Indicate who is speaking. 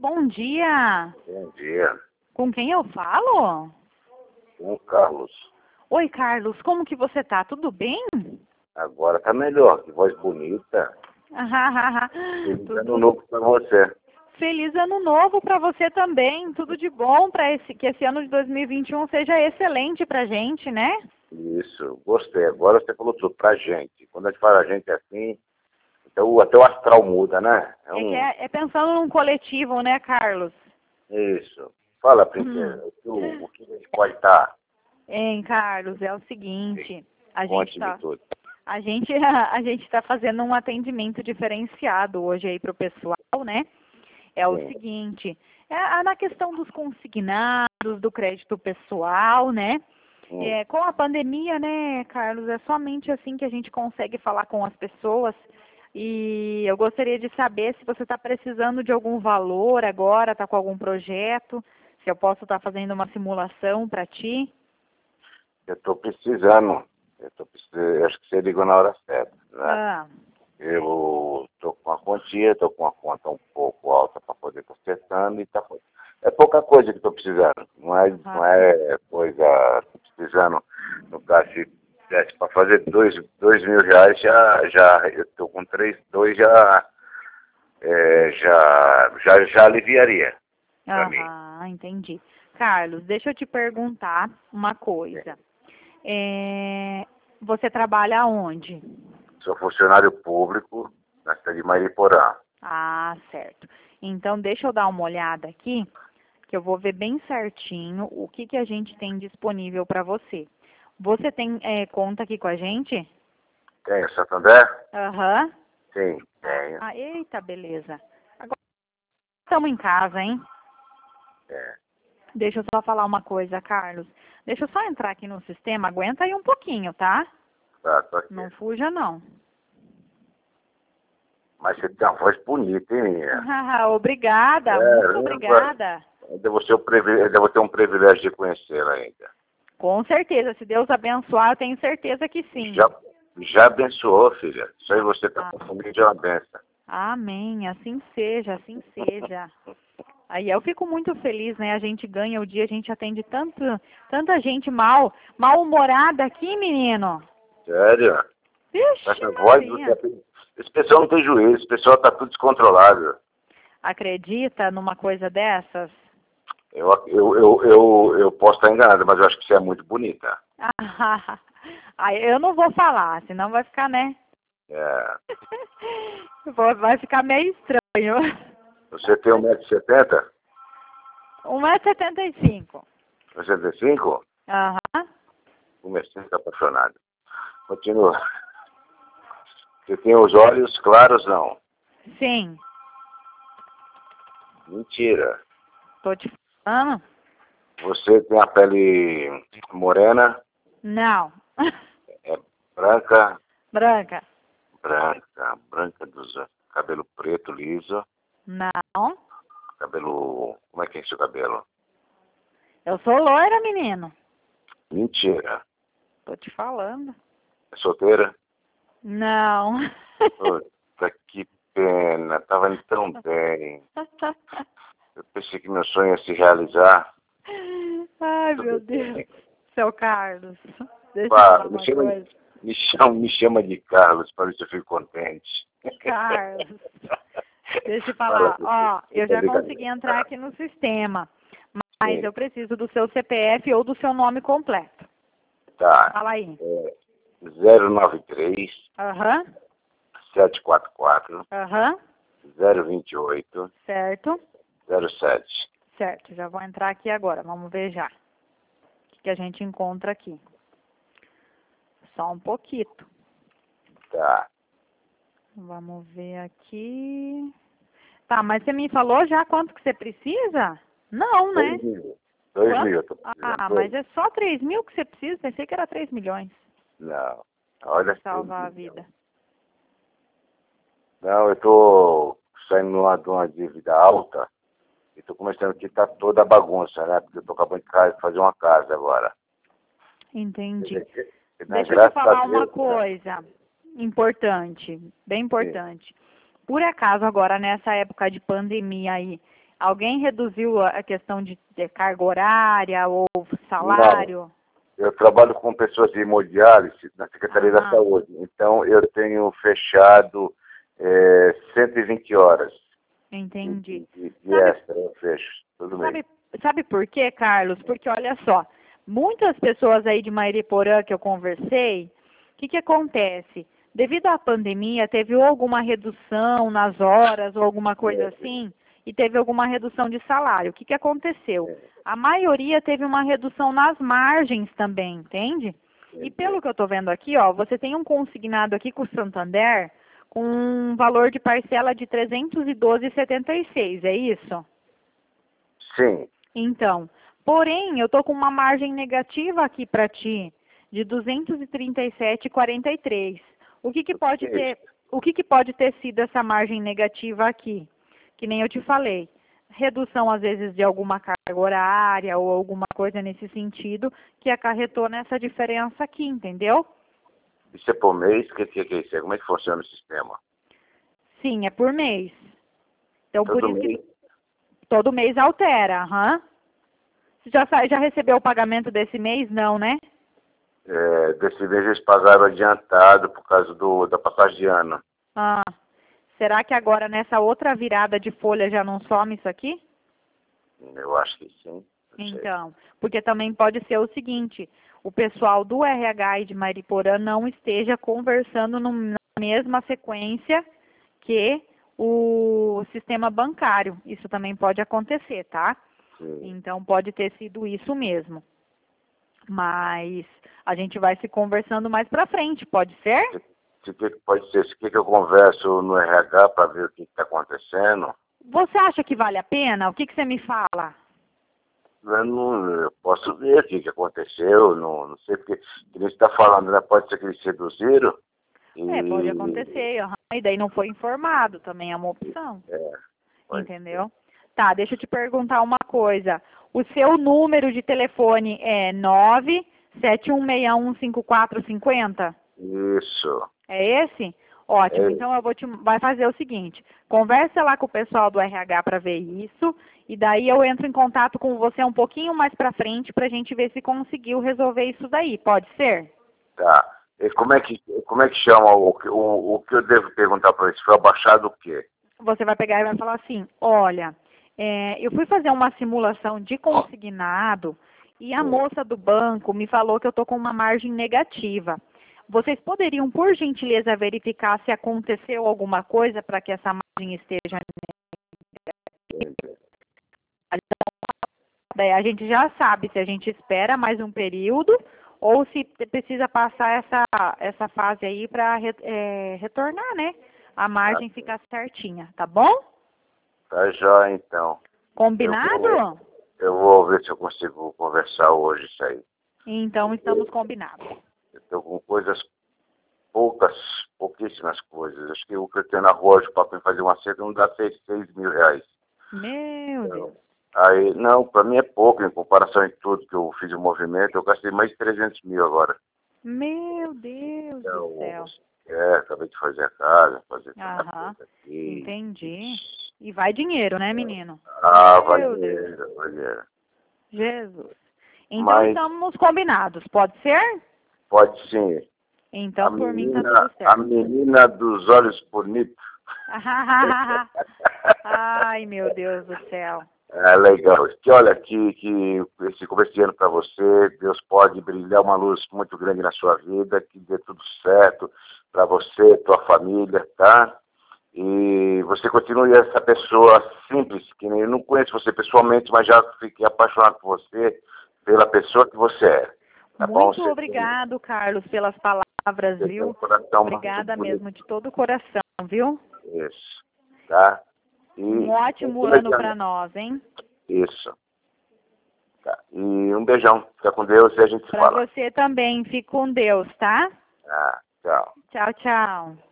Speaker 1: bom dia.
Speaker 2: Bom dia.
Speaker 1: Com quem eu falo?
Speaker 2: Com o Carlos.
Speaker 1: Oi, Carlos, como que você tá? Tudo bem?
Speaker 2: Agora tá melhor, que voz bonita. Feliz ano novo pra você.
Speaker 1: Feliz ano novo para você também. Tudo de bom para que esse ano de 2021 seja excelente pra gente, né?
Speaker 2: Isso, gostei. Agora você falou tudo pra gente. Quando a gente fala a gente assim, então até o astral muda, né?
Speaker 1: É pensando num coletivo, né, Carlos?
Speaker 2: Isso. Fala, princesa, o que a gente pode estar?
Speaker 1: Hein, Carlos, é o seguinte,
Speaker 2: Conte-me tudo.
Speaker 1: a gente tá fazendo um atendimento diferenciado hoje aí pro pessoal, né? É o seguinte, na questão dos consignados, do crédito pessoal, né? Com a pandemia, né, Carlos, é somente assim que a gente consegue falar com as pessoas. E eu gostaria de saber se você está precisando de algum valor agora, está com algum projeto, se eu posso estar fazendo uma simulação para ti.
Speaker 2: Eu estou precisando. Acho que você ligou na hora certa, né? Eu estou com uma quantia, estou com uma conta um pouco alta para poder estar acertando e é pouca coisa que estou precisando. Não é coisa, estou precisando, no caso, se desse para fazer R$ 2.000, já eu estou com 2 já aliviaria para mim.
Speaker 1: Entendi. Carlos, deixa eu te perguntar uma coisa. Você trabalha onde?
Speaker 2: Sou funcionário público na cidade de Mariporã.
Speaker 1: Ah, certo. Então, deixa eu dar uma olhada aqui, que eu vou ver bem certinho o que a gente tem disponível para você. Você tem conta aqui com a gente?
Speaker 2: Tem, Santander? Sim, tenho.
Speaker 1: Eita, beleza. Agora estamos em casa, hein? Deixa eu só falar uma coisa, Carlos. Deixa eu só entrar aqui no sistema. Aguenta aí um pouquinho, tá?
Speaker 2: Tá, tô aqui.
Speaker 1: Não fuja, não.
Speaker 2: Mas você tem uma voz bonita, hein, minha?
Speaker 1: Obrigada, muito obrigada.
Speaker 2: Eu devo ter um privilégio de conhecê-la ainda.
Speaker 1: Com certeza, se Deus abençoar, eu tenho certeza que sim.
Speaker 2: Já abençoou, filha. Isso aí você está confundindo de uma benção.
Speaker 1: Amém, assim seja, assim seja. Aí eu fico muito feliz, né? A gente ganha o dia, a gente atende tanta gente mal-humorada aqui, menino.
Speaker 2: Sério?
Speaker 1: Vixe,
Speaker 2: Essa voz, esse pessoal não tem juízo, esse pessoal tá tudo descontrolado.
Speaker 1: Acredita numa coisa dessas?
Speaker 2: Eu posso estar enganado, mas eu acho que você é muito bonita.
Speaker 1: Eu não vou falar, senão vai ficar, né? Vai ficar meio estranho.
Speaker 2: Você tem 1,70 m?
Speaker 1: 1,75 m.
Speaker 2: 65? Comecei a ficar apaixonado. Continua. Você tem os olhos claros, não?
Speaker 1: Sim.
Speaker 2: Mentira.
Speaker 1: Tô te falando?
Speaker 2: Você tem a pele morena?
Speaker 1: Não.
Speaker 2: É branca?
Speaker 1: Branca.
Speaker 2: Branca dos cabelo preto, liso?
Speaker 1: Não.
Speaker 2: Cabelo... Como é que é seu cabelo?
Speaker 1: Eu sou loira, menino.
Speaker 2: Mentira.
Speaker 1: Tô te falando.
Speaker 2: É solteira?
Speaker 1: Não.
Speaker 2: Puta, que pena. Tava indo tão bem. Eu pensei que meu sonho ia se realizar.
Speaker 1: Ai, meu Deus. Seu Carlos. Deixa eu falar uma coisa.
Speaker 2: Me chama de Carlos, para ver se eu fico contente.
Speaker 1: Carlos. Deixa eu falar. Eu já consegui entrar aqui no sistema. Mas eu preciso do seu CPF ou do seu nome completo.
Speaker 2: Tá.
Speaker 1: Fala aí.
Speaker 2: 093 744 028
Speaker 1: Certo.
Speaker 2: 07.
Speaker 1: Certo, já vou entrar aqui agora. Vamos ver já. O que a gente encontra aqui. Só um pouquinho.
Speaker 2: Tá.
Speaker 1: Vamos ver aqui. Tá, mas você me falou já quanto que você precisa? Não, né?
Speaker 2: 2.000.
Speaker 1: Mas é só 3.000 que você precisa? Pensei que era 3 milhões.
Speaker 2: Não. Olha.
Speaker 1: Salvar a vida.
Speaker 2: Não, eu tô saindo de uma dívida alta e tô começando aqui, tá toda a bagunça, né? Porque eu tô acabando de fazer uma casa agora.
Speaker 1: Entendi.
Speaker 2: Deixa
Speaker 1: eu te falar uma coisa importante, bem importante. Por acaso agora, nessa época de pandemia aí, Alguém reduziu a questão de carga horária ou salário?
Speaker 2: Não, eu trabalho com pessoas de hemodiálise na Secretaria da Saúde. Então, eu tenho fechado 120 horas.
Speaker 1: Entendi.
Speaker 2: De extra, eu fecho. Tudo bem.
Speaker 1: Sabe por quê, Carlos? Porque, olha só, muitas pessoas aí de Mariporã que eu conversei, o que acontece? Devido à pandemia, teve ou alguma redução nas horas ou alguma coisa assim, e teve alguma redução de salário. O que aconteceu? A maioria teve uma redução nas margens também, entende? E pelo que eu estou vendo aqui, ó, você tem um consignado aqui com o Santander com um valor de parcela de 312,76, é isso?
Speaker 2: Sim.
Speaker 1: Então, porém, eu estou com uma margem negativa aqui para ti, de 237,43. O que pode ter sido essa margem negativa aqui? Que nem eu te falei. Redução, às vezes, de alguma carga horária ou alguma coisa nesse sentido que acarretou nessa diferença aqui, entendeu?
Speaker 2: Isso é por mês? O que é isso? Como é que funciona o sistema?
Speaker 1: Sim, é por mês. Então,
Speaker 2: Todo
Speaker 1: por isso
Speaker 2: mês?
Speaker 1: que todo mês altera, Você já recebeu o pagamento desse mês? Não, né?
Speaker 2: Desse mês eles pagaram adiantado por causa da passagem de ano.
Speaker 1: Será que agora nessa outra virada de folha já não some isso aqui?
Speaker 2: Eu acho que sim.
Speaker 1: Então, porque também pode ser o seguinte, o pessoal do RH e de Mariporã não esteja conversando na mesma sequência que o sistema bancário. Isso também pode acontecer, tá?
Speaker 2: Sim.
Speaker 1: Então, pode ter sido isso mesmo. Mas a gente vai se conversando mais pra frente, pode ser?
Speaker 2: Pode ser. Se que eu converso no RH para ver o que está acontecendo.
Speaker 1: Você acha que vale a pena? O que você me fala?
Speaker 2: Eu posso ver o que aconteceu, não sei porque que você está falando, né? Pode ser que eles seduziram.
Speaker 1: Pode acontecer, e daí não foi informado, também é uma opção. Entendeu? Tá, deixa eu te perguntar uma coisa. O seu número de telefone é 971615450?
Speaker 2: Isso.
Speaker 1: É esse? Ótimo, então vai fazer o seguinte, conversa lá com o pessoal do RH para ver isso, e daí eu entro em contato com você um pouquinho mais para frente para a gente ver se conseguiu resolver isso daí, pode ser?
Speaker 2: Tá. E como é que chama o que eu devo perguntar para eles? Foi abaixado o quê?
Speaker 1: Você vai pegar e vai falar assim, olha, eu fui fazer uma simulação de consignado e a moça do banco me falou que eu estou com uma margem negativa. Vocês poderiam, por gentileza, verificar se aconteceu alguma coisa para que essa margem esteja negativa? Daí a gente já sabe se a gente espera mais um período ou se precisa passar essa fase aí para retornar, né? A margem ficar certinha, tá bom?
Speaker 2: Tá jóia, então.
Speaker 1: Combinado?
Speaker 2: Eu vou ver se eu consigo conversar hoje isso aí.
Speaker 1: Então, estamos combinados.
Speaker 2: Eu estou com pouquíssimas coisas. Acho que o que eu tenho na rua hoje para fazer uma cesta não dá 6 mil reais.
Speaker 1: Meu Deus.
Speaker 2: Aí, não, para mim é pouco, em comparação em tudo que eu fiz o movimento, eu gastei mais de 300 mil agora.
Speaker 1: Meu Deus do céu.
Speaker 2: Acabei de fazer a casa, fazer tanta coisa aqui.
Speaker 1: Entendi. E vai dinheiro, né, menino?
Speaker 2: Vai dinheiro.
Speaker 1: Jesus. Então estamos combinados, pode ser?
Speaker 2: Pode sim.
Speaker 1: Então, por mim tá tudo certo.
Speaker 2: A menina dos olhos bonitos.
Speaker 1: Ai, meu Deus do céu.
Speaker 2: Legal. Olha, que esse começo de ano para você, Deus pode brilhar uma luz muito grande na sua vida, que dê tudo certo para você, tua família, tá? E você continue essa pessoa simples, que eu não conheço você pessoalmente, mas já fiquei apaixonado por você, pela pessoa que você é. Tá
Speaker 1: muito
Speaker 2: bom?
Speaker 1: Obrigado, Carlos, pelas palavras, viu? Obrigada mesmo, de todo o coração, viu?
Speaker 2: Isso. Tá?
Speaker 1: Um ótimo ano para nós, hein?
Speaker 2: Isso. Tá. E um beijão. Fica com Deus e a gente se fala.
Speaker 1: Para você também. Fique com Deus, tá?
Speaker 2: Tchau.
Speaker 1: Tchau, tchau.